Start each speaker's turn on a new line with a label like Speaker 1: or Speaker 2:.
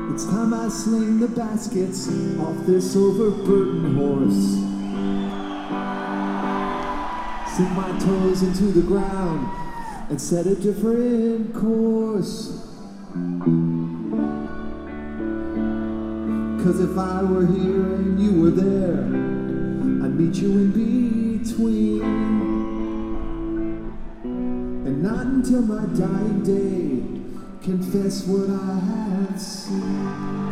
Speaker 1: It's time I sling the baskets off this overburdened horse. Sink my toes into the ground and set a different course. 'Cause if I were here and you were there, I'd meet you in between. And not until my dying day confess what I have seen.